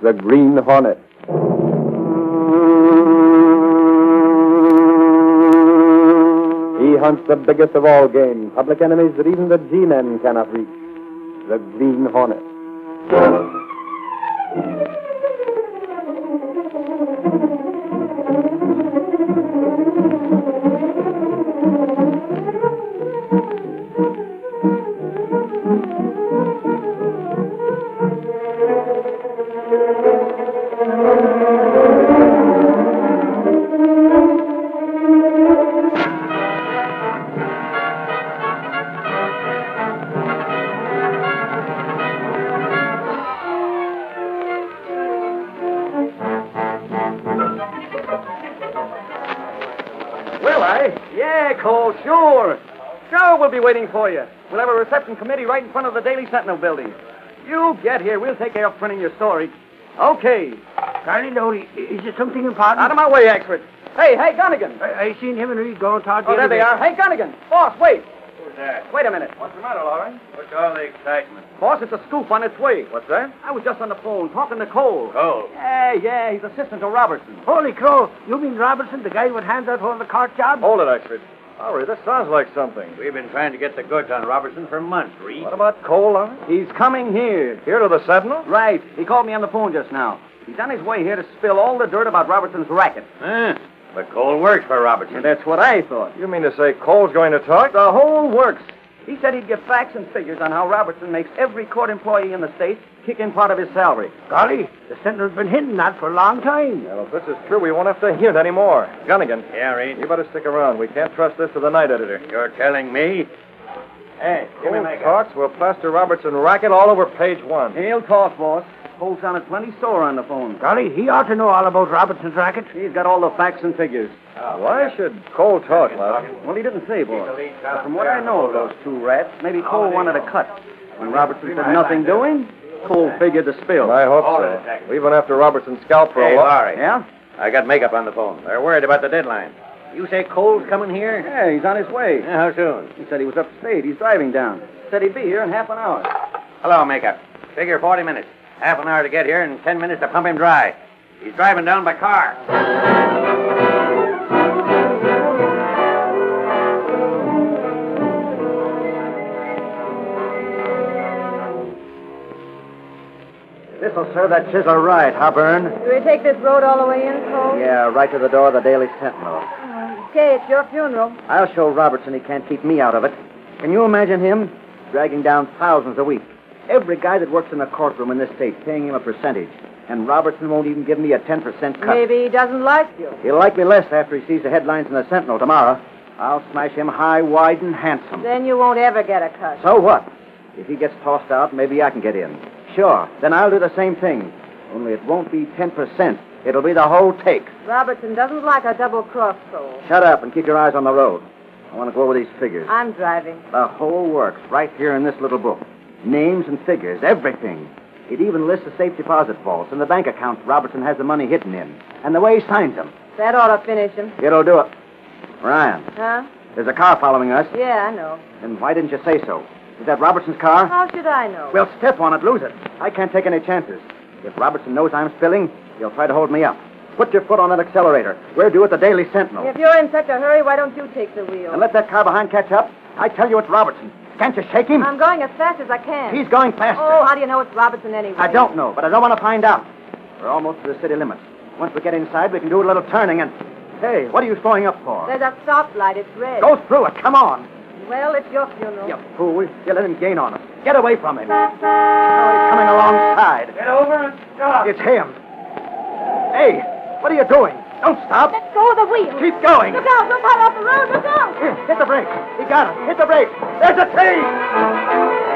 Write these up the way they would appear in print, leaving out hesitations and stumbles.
the Green Hornet. He hunts the biggest of all game, public enemies that even the G-men cannot reach, the Green Hornet. Yeah, Cole, sure. Sure, we'll be waiting for you. We'll have a reception committee right in front of the Daily Sentinel building. You get here. We'll take care of printing your story. Okay. Charlie Lodi, is it something important? Out of my way, Exford. Hey, Gunnigan. I seen him and Reed going toward the Oh, there they are. Hey, Gunnigan. Boss, wait. Who's that? Wait a minute. What's the matter, Laurie? What's all the excitement? Boss, it's a scoop on its way. What's that? I was just on the phone talking to Cole. Cole? Yeah, he's assistant to Robertson. Holy crow, you mean Robertson, the guy with hands out for the court job? Hold it, Exford. Laurie, this sounds like something. We've been trying to get the goods on Robertson for months, Reed. What about Cole, Laurie? He's coming here. Here to the Sentinel? Right. He called me on the phone just now. He's on his way here to spill all the dirt about Robertson's racket. But Cole works for Robertson. That's what I thought. You mean to say Cole's going to talk? The whole works. He said he'd give facts and figures on how Robertson makes every court employee in the state kick in part of his salary. Golly, the Sentinel's been hinting that for a long time. Well, if this is true, we won't have to hint anymore. Gunnigan. Yeah, Reed? You better stick around. We can't trust this to the night editor. You're telling me? Hey, give me Cole makeup. talks, we'll plaster Robertson racket all over page 1. He'll talk, boss. Cole sounded plenty sore on the phone. Golly, he ought to know all about Robertson's racket. He's got all the facts and figures. Why should Cole talk, Laurie? Well, he didn't say, boss. But from what I know of those two rats, maybe Cole wanted a cut. When Robertson said nothing doing, Cole figured to spill. I hope Hold it a so. second. We've been after Robertson's scalp for Hey, a while. Laurie. Yeah? I got makeup on the phone. They're worried about the deadline. You say Cole's coming here? Yeah, he's on his way. Yeah, how soon? He said he was upstate. He's driving down. Said he'd be here in half an hour. Hello, makeup. Figure 40 minutes. Half an hour to get here and 10 minutes to pump him dry. He's driving down by car. This'll serve that chisel right, huh, Byrne? Do we take this road all the way in, Cole? Yeah, right to the door of the Daily Sentinel. Okay, it's your funeral. I'll show Robertson he can't keep me out of it. Can you imagine him dragging down thousands a week? Every guy that works in a courtroom in this state paying him a percentage. And Robertson won't even give me a 10% cut. Maybe he doesn't like you. He'll like me less after he sees the headlines in the Sentinel tomorrow. I'll smash him high, wide, and handsome. Then you won't ever get a cut. So what? If he gets tossed out, maybe I can get in. Sure, then I'll do the same thing. Only it won't be 10%. It'll be the whole take. Robertson doesn't like a double-cross, Cole. Shut up and keep your eyes on the road. I want to go over these figures. I'm driving. The whole works right here in this little book. Names and figures, everything. It even lists the safe deposit vaults and the bank accounts Robertson has the money hidden in. And the way he signs them. That ought to finish him. It'll do it. Ryan, Huh? there's a car following us. Yeah, I know. Then why didn't you say so? Is that Robertson's car? How should I know? We'll step on it, lose it. I can't take any chances. If Robertson knows I'm spilling, he'll try to hold me up. Put your foot on that accelerator. We're due at the Daily Sentinel. If you're in such a hurry, why don't you take the wheel? And let that car behind catch up. I tell you it's Robertson. Can't you shake him? I'm going as fast as I can. He's going faster. Oh, how do you know it's Robertson anyway? I don't know, but I don't want to find out. We're almost to the city limits. Once we get inside, we can do a little turning and... Hey, what are you slowing up for? There's a stoplight. It's red. Go through it. Come on. Well, it's your funeral. You fool. You let him gain on us. Get away from him. Oh, he's coming alongside. Get over and stop. It's him. Hey, what are you doing? Don't stop. Let go of the wheel. Keep going. Look out. Don't fall off the road. Look out. Here, hit the brakes. He got it. Hit the brakes. There's a tree.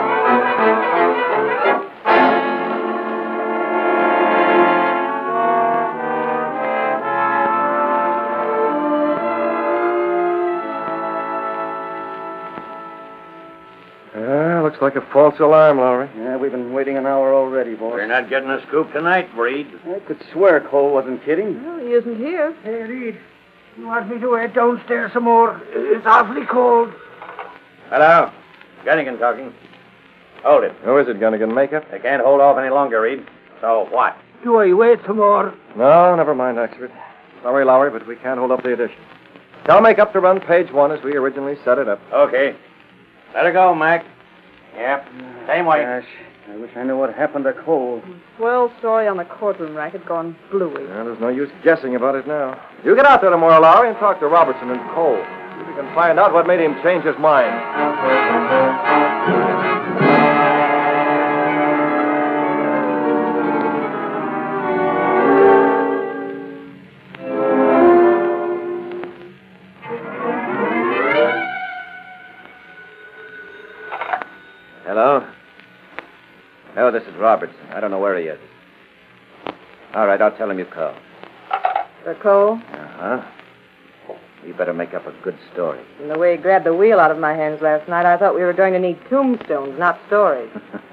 Looks like a false alarm, Laurie. Yeah, we've been waiting an hour already, boss. We're not getting a scoop tonight, Reed. I could swear Cole wasn't kidding. Well, he isn't here. Hey, Reed, you want me to wait downstairs some more? It's awfully cold. Hello? Gunnigan talking. Hold it. Who is it, Gunnigan? Makeup? They can't hold off any longer, Reed. So what? Do I wait some more? No, never mind, Oxford. Sorry, Lowry, but we can't hold up the edition. Tell Makeup to run page 1 as we originally set it up. Okay. Let her go, Mac. Yep. Same way. Gosh, I wish I knew what happened to Cole. Swell story on the courtroom racket gone bluey. Well, there's no use guessing about it now. You get out there tomorrow, Lowry, and talk to Robertson and Cole. See if we can find out what made him change his mind. Hello? Oh, this is Robertson. I don't know where he is. All right, I'll tell him you called. For Cole? Uh-huh. You better make up a good story. From the way he grabbed the wheel out of my hands last night, I thought we were going to need tombstones, not stories.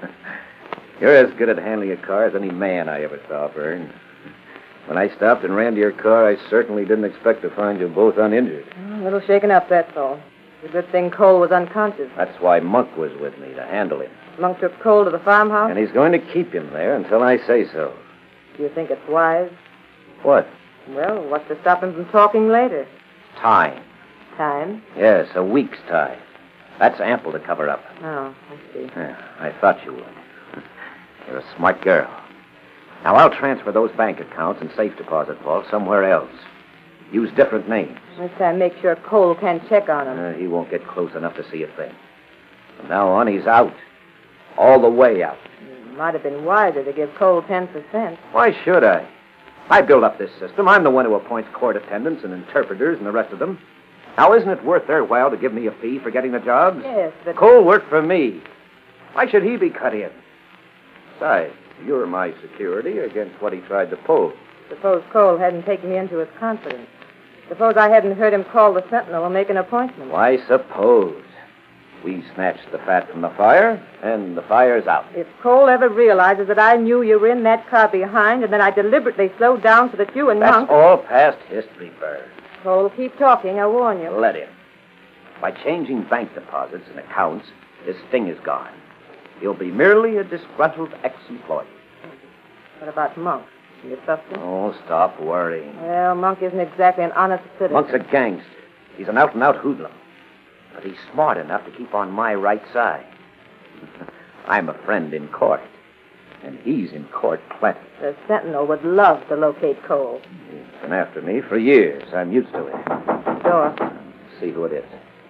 You're as good at handling a car as any man I ever saw, Vern. When I stopped and ran to your car, I certainly didn't expect to find you both uninjured. A little shaken up, that's all. It's a good thing Cole was unconscious. That's why Monk was with me, to handle him. Monk took Cole to the farmhouse? And he's going to keep him there until I say so. Do you think it's wise? What? Well, what's to stop him from talking later? Time. Time? Yes, a week's time. That's ample to cover up. Oh, I see. Yeah, I thought you would. You're a smart girl. Now, I'll transfer those bank accounts and safe deposit vaults somewhere else. Use different names. This time, make sure Cole can't check on him. He won't get close enough to see a thing. From now on, he's out. All the way out. It might have been wiser to give Cole 10%. Why should I? I built up this system. I'm the one who appoints court attendants and interpreters and the rest of them. Now, isn't it worth their while to give me a fee for getting the jobs? Yes, but... Cole worked for me. Why should he be cut in? Besides, you're my security against what he tried to pull. Suppose Cole hadn't taken me into his confidence. Suppose I hadn't heard him call the Sentinel and make an appointment. Why, suppose. We snatched the fat from the fire, and the fire's out. If Cole ever realizes that I knew you were in that car behind and that I deliberately slowed down so that you and That's Monk... all past history, Bird. Cole, keep talking, I warn you. Let him. By changing bank deposits and accounts, his sting is gone. He'll be merely a disgruntled ex-employee. What about Monk? You trust him? Oh, stop worrying. Well, Monk isn't exactly an honest citizen. Monk's a gangster. He's an out-and-out hoodlum. But he's smart enough to keep on my right side. I'm a friend in court. And he's in court plenty. The Sentinel would love to locate Cole. He's been after me for years. I'm used to it. Door. See who it is.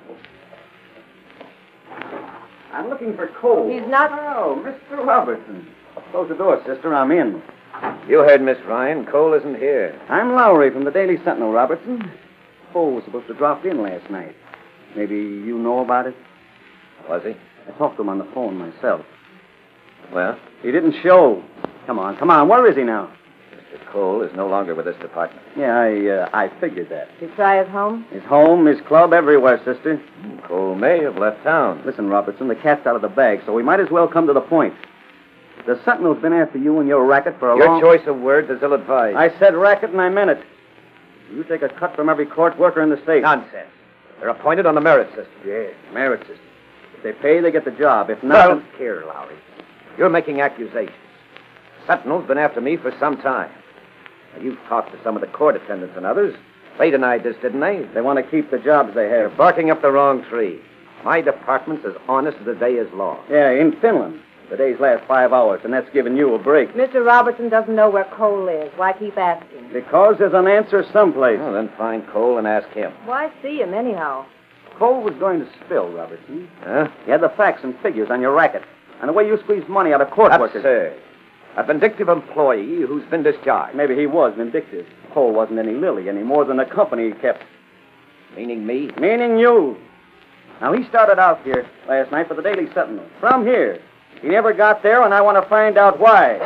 I'm looking for Cole. He's not... Oh, Mr. Robertson. Close the door, sister. I'm in. You heard Miss Ryan. Cole isn't here. I'm Lowry from the Daily Sentinel, Robertson. Cole was supposed to drop in last night. Maybe you know about it? Was he? I talked to him on the phone myself. Well, He didn't show. Come on. Where is he now? Mr. Cole is no longer with this department. Yeah, I figured that. Did you try his home? His home, his club, everywhere, sister. Cole may have left town. Listen, Robertson, the cat's out of the bag, so we might as well come to the point. The Sentinel's been after you and your racket for a Your long... choice of words is ill-advised. I said racket and I meant it. You take a cut from every court worker in the state. Nonsense. They're appointed on the merit system. Yeah, merit system. If they pay, they get the job. If not... Don't care, Lowry. You're making accusations. Sentinel's been after me for some time. Now, you've talked to some of the court attendants and others. They denied this, didn't they? They want to keep the jobs they You're have. barking up the wrong tree. My department's as honest as the day is long. Yeah, in Finland. The days last 5 hours, and that's giving you a break. Mr. Robertson doesn't know where Cole is. Why keep asking? Because there's an answer someplace. Well, then find Cole and ask him. Why see him, anyhow? Cole was going to spill, Robertson. Huh? He had the facts and figures on your racket, and the way you squeeze money out of court workers. Absurd. A vindictive employee who's been discharged. Maybe he was vindictive. Cole wasn't any lily any more than the company he kept. Meaning me? Meaning you. Now, he started out here last night for the Daily Sentinel. From here. He never got there, and I want to find out why.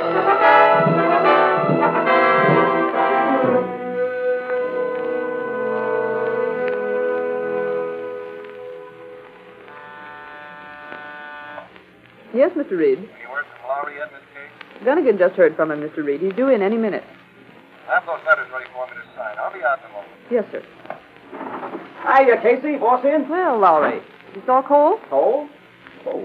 Yes, Mr. Reed. Any word from Lowry yet, Miss Kate? Gunnigan just heard from him, Mr. Reed. He's due in any minute. Have those letters ready for me to sign. I'll be out in a moment. Yes, sir. Hiya, Casey. Boss in? Well, Lowry, you saw Cole? Cole? Oh,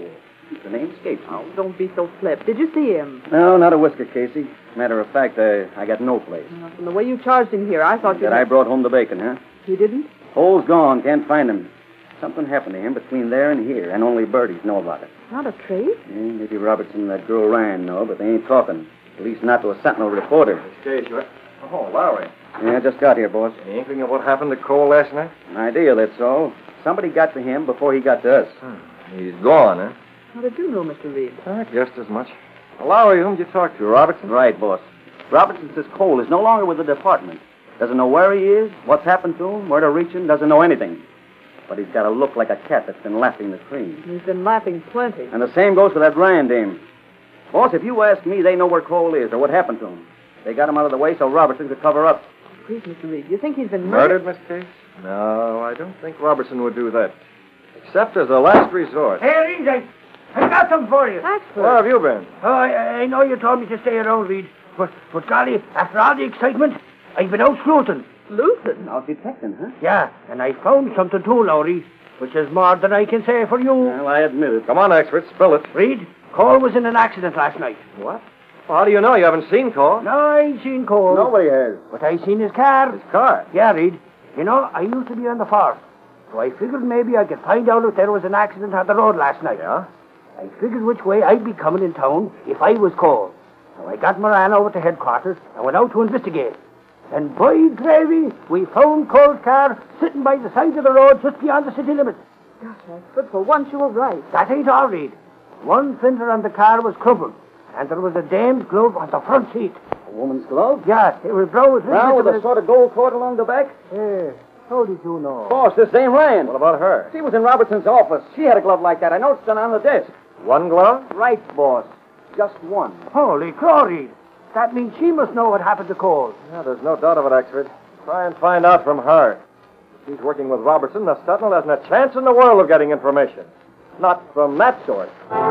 The name escapes me. Oh, don't be so flip. Did you see him? No, not a whisker, Casey. Matter of fact, I got no place. From the way you charged him here, I thought you... That I brought home the bacon, huh? You didn't? Cole's gone. Can't find him. Something happened to him between there and here, and only birdies know about it. Not a trace? Yeah, maybe Robertson and that girl Ryan know, but they ain't talking. At least not to a Sentinel reporter. Case, you... Oh, Lowry. Yeah, I just got here, boss. Any inkling of what happened to Cole last night? An idea, that's all. Somebody got to him before he got to us. He's gone, huh? How did you know, Mr. Reed? I guessed as much. Lowry, whom did you talk to? Robertson? Right, boss. Robertson says Cole is no longer with the department. Doesn't know where he is, what's happened to him, where to reach him, doesn't know anything. But he's got a look like a cat that's been lapping the cream. He's been laughing plenty. And the same goes for that Ryan dame. Boss, if you ask me, they know where Cole is or what happened to him. They got him out of the way so Robertson could cover up. Please, Mr. Reed, you think he's been Murdered, Miss Case? No, I don't think Robertson would do that. Except as a last resort. Hey, Reed, I got them for you. Axford. Where have you been? Oh, I know you told me to stay around, Reed. But golly, after all the excitement, I've been out sleuthing. Sleuthing? Out detecting, huh? Yeah, and I found something too, Lowry, which is more than I can say for you. Well, I admit it. Come on, expert, spill it. Reed, Cole was in an accident last night. What? Well, how do you know? You haven't seen Cole? No, I ain't seen Cole. Nobody has. But I seen his car. His car? Yeah, Reed. You know, I used to be on the force. So I figured maybe I could find out if there was an accident on the road last night. Yeah? I figured which way I'd be coming in town if I was Cole. So I got Moran over to headquarters and went out to investigate. And by gravy, we found Cole's car sitting by the side of the road just beyond the city limits. Gosh, Axford, for once you were right. That ain't all, Reed. One fender on the car was crumpled, and there was a dame's glove on the front seat. A woman's glove? Yeah, it was brown with... Brown with a sort of gold cord along the back? Hey, how did you know? Boss, this dame Ryan. What about her? She was in Robertson's office. She had a glove like that. I noticed it on the desk. One glove? Right, boss. Just one. Holy crow, Reed. That means she must know what happened to Cole. Yeah, there's no doubt of it, expert. Try and find out from her. If she's working with Robertson, the Sentinel hasn't a chance in the world of getting information. Not from that source.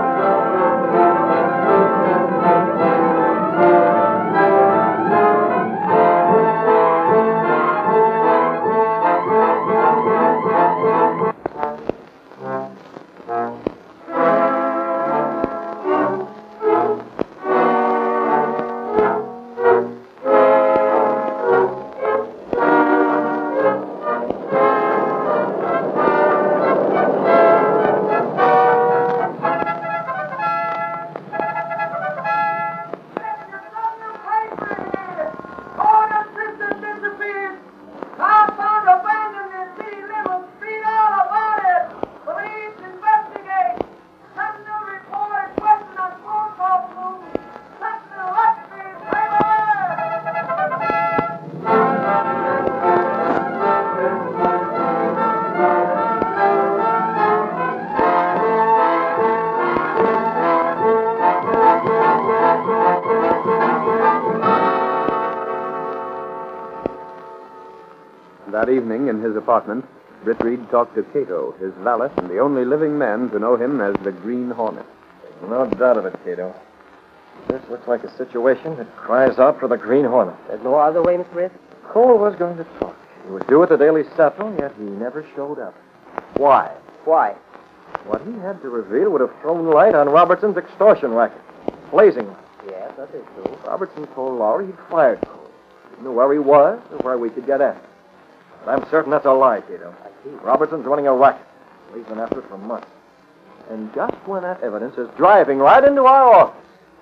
That evening in his apartment, Britt Reed talked to Cato, his valet, and the only living man to know him as the Green Hornet. No doubt of it, Cato. This looks like a situation that cries out for the Green Hornet. There's no other way, Mr. Riss? Cole was going to talk. He was due at the Daily Sentinel, yet he never showed up. Why? Why? What he had to reveal would have thrown light on Robertson's extortion racket. Blazing light. Yes, that is true. Robertson told Lowry he'd fired Cole. He knew where he was or where we could get at him. But I'm certain that's a lie, Cato. I see. Robertson's running a racket. He's been after it for months. And just when that evidence is driving right into our office,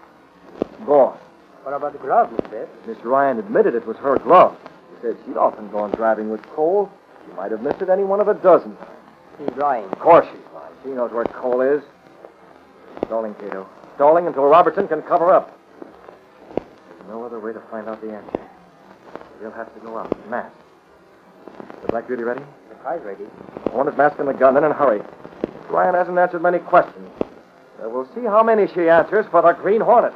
gone. What about the glove, Mr. Riss? Miss Ryan admitted it was her glove. She said she'd often gone driving with Cole. She might have missed it any one of a dozen times. She's lying. Of course she's lying. She knows where Cole is. Stalling, Cato. Stalling until Robertson can cover up. There's no other way to find out the answer. He'll have to go out, masked. The Black Beauty ready? The car's ready. Hornet mask and the gun, then in a hurry. Ryan hasn't answered many questions. So we'll see how many she answers for the Green Hornet.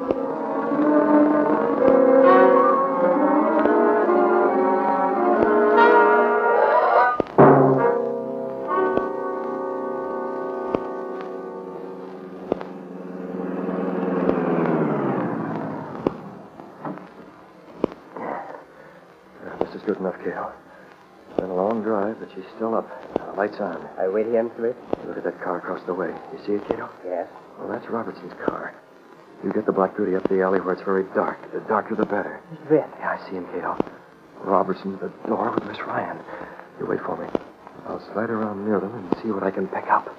This is good enough, Cato. It's been a long drive, but she's still up. Lights on. I wait here, Mr. Riss? Good. at that car across the way. You see it, Cato? Yes. Well, that's Robertson's car. You get the Black Beauty up the alley where it's very dark. The darker, the better. Mr. Red. Yeah, I see him, Cato. Robertson at the door with Miss Ryan. You wait for me. I'll slide around near them and see what I can pick up.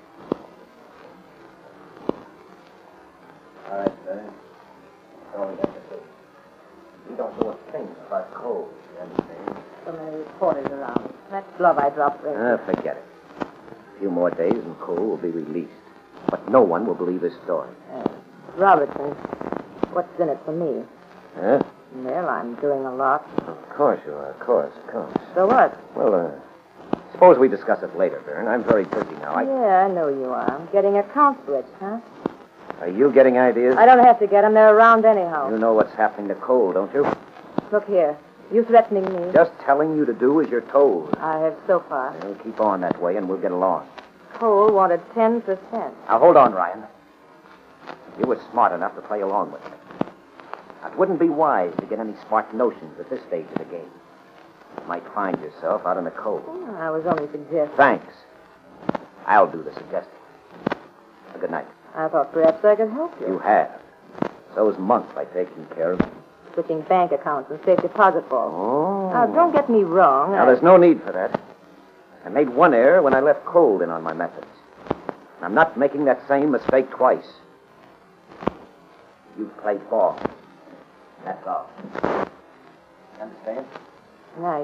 All right, sir. That's all we got to do. We don't know a thing about Cole, you understand? So many reporters around. That glove I dropped there. Forget it. A few more days and Cole will be released. But no one will believe his story. Robertson, what's in it for me? Huh? Well, I'm doing a lot. Of course you are. Of course. So what? Well, suppose we discuss it later, Byrne. I'm very busy now. Yeah, I know you are. I'm getting accounts rich, huh? Are you getting ideas? I don't have to get them. They're around anyhow. You know what's happening to Cole, don't you? Look here. You threatening me? Just telling you to do as you're told. I have so far. Well, keep on that way and we'll get along. Cole wanted 10%. Now, hold on, Ryan. You were smart enough to play along with me. It wouldn't be wise to get any smart notions at this stage of the game. You might find yourself out in the cold. I was only suggesting. Thanks. I'll do the suggesting. Good night. I thought perhaps I could help you. You have. So's Monk by taking care of me. Switching bank accounts and safe deposit vaults. Oh. Now, don't get me wrong. Now, there's no need for that. I made one error when I left Cole in on my methods. I'm not making that same mistake twice. You played ball. That's all. You understand? Nice.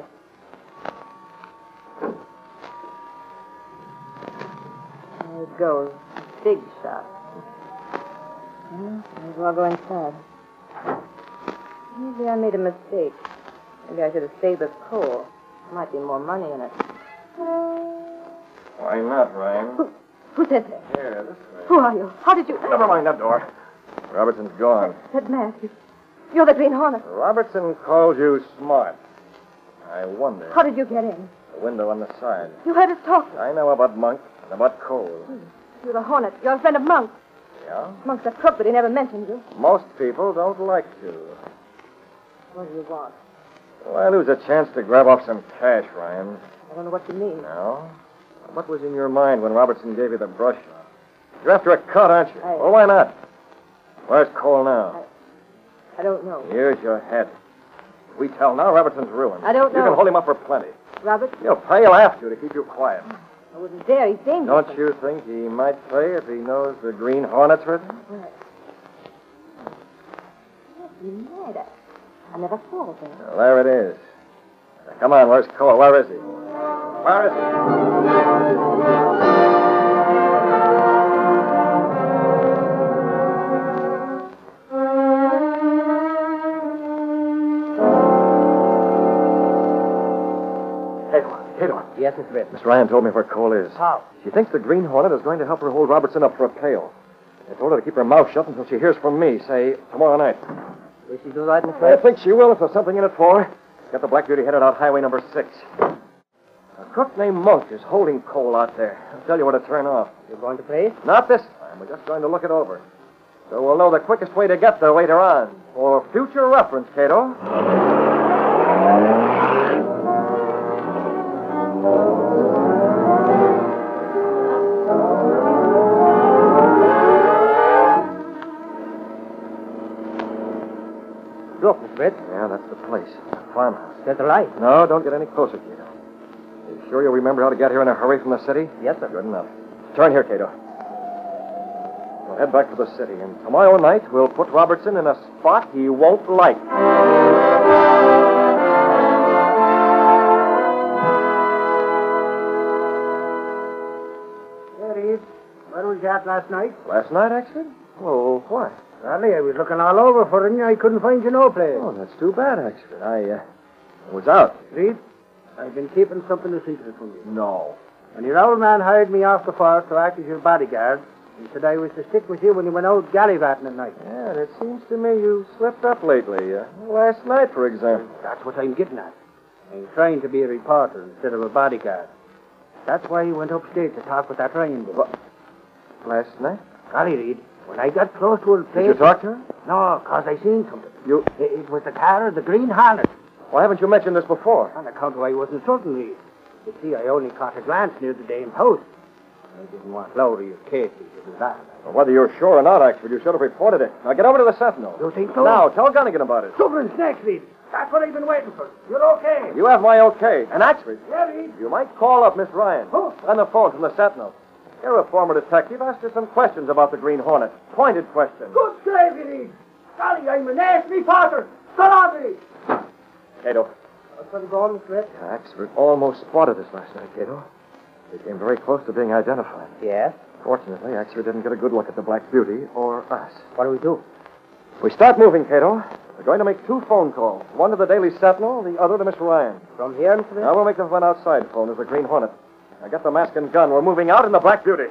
There it goes. Big shot. Well, may as well go inside. Maybe I made a mistake. Maybe I should have stayed with Cole. There might be more money in it. Why not, Ryan? Who said that? Here, this way. Who are you? How did you... Never mind that door. Robertson's gone. That mask. You're the Green Hornet. Robertson called you smart. I wonder. How did you get in? The window on the side. You heard us talk. I know about Monk and about Cole. You're the Hornet. You're a friend of Monk. Yeah? Monk's a crook, but he never mentioned you. Most people don't like to. What do you want? Well, I lose a chance to grab off some cash, Ryan. I don't know what you mean. No? What was in your mind when Robertson gave you the brush off? You're after a cut, aren't you? Well, why not? Where's Cole now? I don't know. Here's your head. If we tell now, Robertson's ruined. I don't know. You can hold him up for plenty. Robert? He'll pay. He'll have to keep you quiet. I wouldn't dare. He's dangerous. Don't you think he might pay if he knows the Green Hornet's with him? Mad. I never thought of that. Well, there it is. Now, come on, where's Cole? Where is he? Where is he? Cato. Yes, Mr. Red. Miss Ryan told me where Cole is. How? She thinks the Green Hornet is going to help her hold Robertson up for a pail. I told her to keep her mouth shut until she hears from me, say, tomorrow night. Will she do that, Mr. I Red? think she will if there's something in it for her. Got the Black Beauty headed out Highway number 6. A crook named Monk is holding Cole out there. I'll tell you what to turn off. You're going to play? Not this time. We're just going to look it over. So we'll know the quickest way to get there later on. For future reference, Cato. Look, Mr. Red. Yeah, that's the place. The farmhouse. There's a light. No, don't get any closer, Cato. You sure you'll remember how to get here in a hurry from the city? Yes, sir. Good enough. Turn here, Cato. We'll head back to the city, and tomorrow night we'll put Robertson in a spot he won't like. There he is. Where was you at last night? Last night, Axford? Well, why? Golly, I was looking all over for you. I couldn't find you no place. Oh, that's too bad, Axford. I was out. Reed, I've been keeping something a secret from you. No. When your old man hired me off the force to act as your bodyguard, he said I was to stick with you when you went out gallivanting at night. Yeah, and it seems to me you slipped up lately. Last night, for example. That's what I'm getting at. I'm trying to be a reporter instead of a bodyguard. That's why he went upstate to talk with that Ryan boy. What? Last night? Golly, Reed, when I got close to her place... Did you talk to her? No, 'cause I seen something. You... It was the car of the Green Hornet. Why haven't you mentioned this before? On account of I wasn't certain, Reed. You see, I only caught a glance near the dame's house. I didn't want Lowry or Casey to do that. Well, whether you're sure or not, Axford, you should have reported it. Now get over to the Sentinel. You think so? Now, tell Gunnigan about it. Suffering snacks, Reed. That's what I've been waiting for. You're okay. You have my okay. And Axford, Yeah, Reed. you might call up Miss Ryan. Who? On the phone from the Sentinel. You're a former detective. Ask her some questions about the Green Hornet. Pointed questions. Good gravy, Reed. Golly, I'm a nasty potter. Go on, Reed. Cato. What's going on, Fred? Axford almost spotted us last night, Cato. We came very close to being identified. Yes? Fortunately, Axford didn't get a good look at the Black Beauty or us. What do we do? We start moving, Cato. We're going to make 2 phone calls. One to the Daily Sentinel, the other to Miss Ryan. From here, Mr. Now we'll make the one outside phone as the Green Hornet. Now get the mask and gun. We're moving out in the Black Beauty.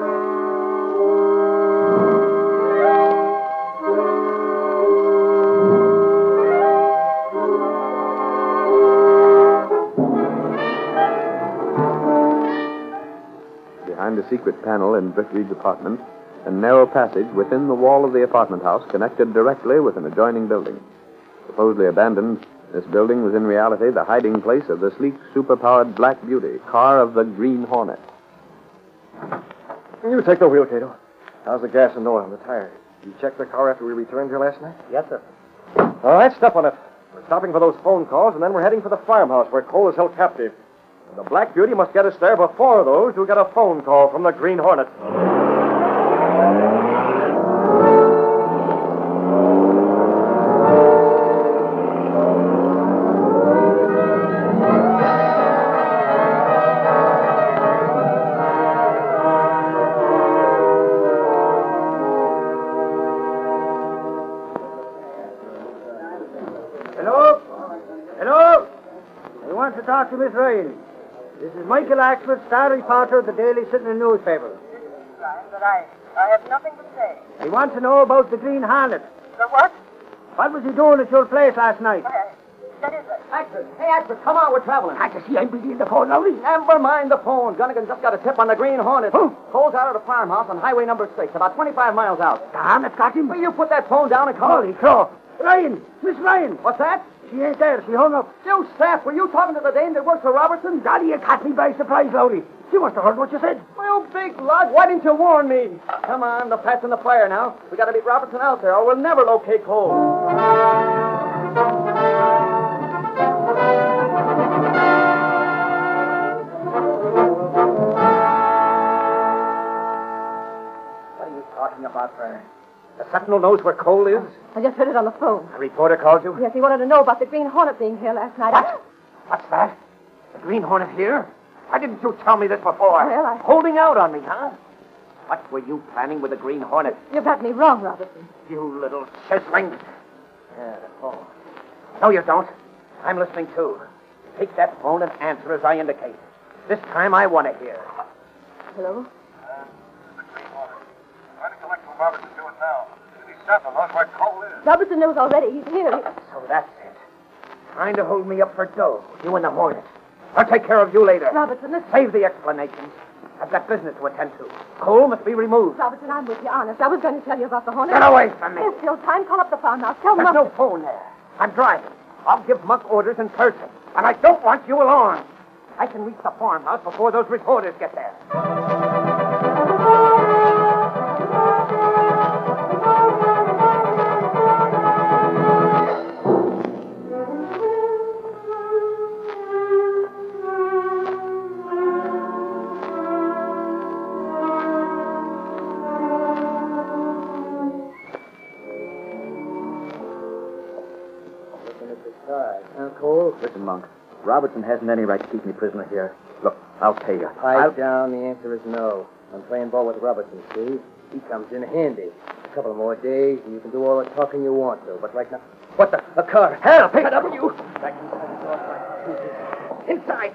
Behind a secret panel in Brick Reed's apartment, a narrow passage within the wall of the apartment house connected directly with an adjoining building. Supposedly abandoned, this building was in reality the hiding place of the sleek, superpowered Black Beauty, car of the Green Hornet. You take the wheel, Cato. How's the gas and oil and the tires? You checked the car after we returned here last night? Yes, sir. All right, step on it. We're stopping for those phone calls, and then we're heading for the farmhouse where Cole is held captive. And the Black Beauty must get us there before those who get a phone call from the Green Hornet. Hello? Hello? I want to talk to Miss Ryan. This is Michael Axford, star reporter of the Daily Sentinel newspaper. But I have nothing to say. I want to know about the Green Hornet. The what? What was he doing at your place last night? That is it. Axford. Hey, Axford, come on, we're traveling. I can see I'm busy in the phone, Lowry. Never mind the phone. Gunnigan just got a tip on the Green Hornet. Who? Cole's out of the farmhouse on Highway number 6, about 25 miles out. The Hornet's got him. Will you put that phone down and call? Holy crow. Ryan! Miss Ryan! What's that? She ain't there. She hung up. You sap, were you talking to the dame that works for Robertson? Daddy, you caught me by surprise, Lowry. You must have heard what you said. Well, big lug, why didn't you warn me? Come on, the fat's in the fire now. We gotta beat Robertson out there, or we'll never locate Cole. What are you talking about, Fern? The Sentinel knows where Cole is? I just heard it on the phone. A reporter called you? Yes, he wanted to know about the Green Hornet being here last night. What? What's that? The Green Hornet here? Why didn't you tell me this before? Well, Holding out on me, huh? What were you planning with the Green Hornet? You've got me wrong, Robertson. You little sizzling. Yeah, the phone. No, you don't. I'm listening, too. Take that phone and answer as I indicate. This time I want to hear. Hello? The Green Hornet. Trying to collect from Robertson to it now. The Sentinel knows where Cole is. Robertson knows already. He's here. So that's it. Trying to hold me up for dough. You and the Hornet. I'll take care of you later. Robertson, listen. Save the explanations. I've got business to attend to. Cole must be removed. Robertson, I'm with you, honest. I was going to tell you about the Hornet. Get away from me. There's still time. Call up the farmhouse. Tell them There's no phone there. I'm driving. I'll give Muck orders and curse him. And I don't want you along. I can reach the farmhouse before those reporters get there. Cole? Listen, Monk. Robertson hasn't any right to keep me prisoner here. Look, I'll tell you. Pipe down, the answer is no. I'm playing ball with Robertson, see? He comes in handy. A couple more days, and you can do all the talking you want to. But right now... What the? A car. Help! Pick it up, you! Inside!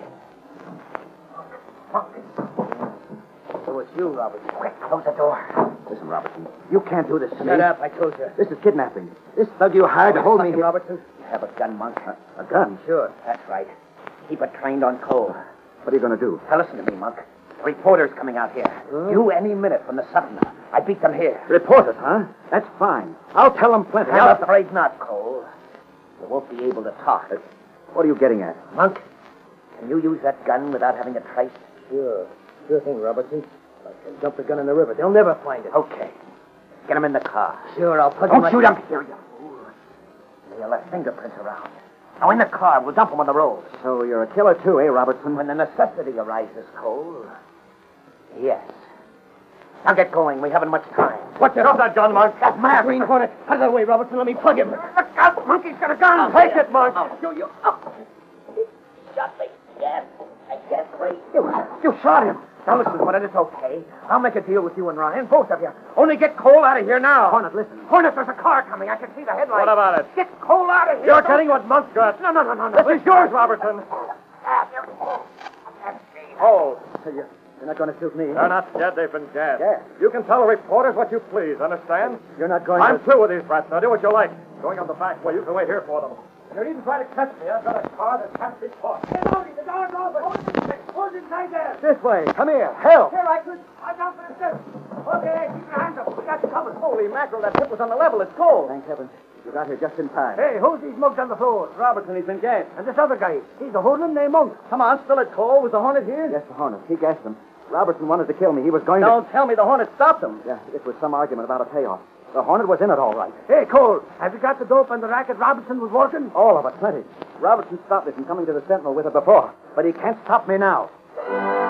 Monk. So it's you, Robertson. Quick, close the door. Listen, Robertson, you can't do this to me. Shut up, I told you. This is kidnapping. This thug you hired to hold me here. Robertson? You have a gun, Monk. A gun? Sure. That's right. Keep it trained on Cole. What are you going to do? Now, listen to me, Monk. The reporters coming out here. You any minute from the Sentinel. I beat them here. Reporters, huh? That's fine. I'll tell them plenty. I'm afraid not, Cole. You won't be able to talk. What are you getting at? Monk, can you use that gun without having it traced? Sure. Sure thing, Robertson. They'll dump the gun in the river. They'll never find it. Okay. Get him in the car. Sure, I'll plug him Don't shoot him here, you fool. They left fingerprints around. Now, in the car, we'll dump him on the road. So you're a killer, too, eh, Robertson? When the necessity arises, Cole. Yes. Now get going. We haven't much time. What's it? Drop that gun, Monk. That mask. Green Hornet, out of the way, Robertson. Let me plug him. Look out, Monkey's got a gun. Take it, Monk. You. Shot me. Yes. I can't wait. You shot him. Now listen, Hornet, it's okay. I'll make a deal with you and Ryan, both of you. Only get Cole out of here now. Hornet, listen. Hornet, there's a car coming. I can see the headlights. What about it? Get Cole out of here. You're getting what Monk's got. No. This is yours, Robertson. Hold. You're not going to shoot me. They're not dead. They've been gassed. Gassed? You can tell the reporters what you please, understand? You're not going I'm to... through with these brats. Now do what you like. Going on the back way. You can wait here for them. And you needn't try to catch me. I've got a car that can't be caught. Hey, Marty, the door's open. Who's inside there? This way. Come here. Help. Here, Ackland. I'm down for the steps. Okay, keep your hands up. We got you covered. Holy mackerel, that tip was on the level. It's cold. Thank heavens. You got here just in time. Hey, who's these mugs on the floor? Robertson, he's been gassed. And this other guy. He's a hoodlum named Monk. Come on, spill it, Cole. Was the Hornet here? Yes, the Hornet. He gassed him. Robertson wanted to kill me. He was going Don't tell me the Hornet stopped him. to... Yeah, it was some argument about a payoff. The Hornet was in it all right. Hey, Cole, have you got the dope and the racket Robertson was working? All of it, plenty. Robertson stopped me from coming to the Sentinel with it before, but he can't stop me now.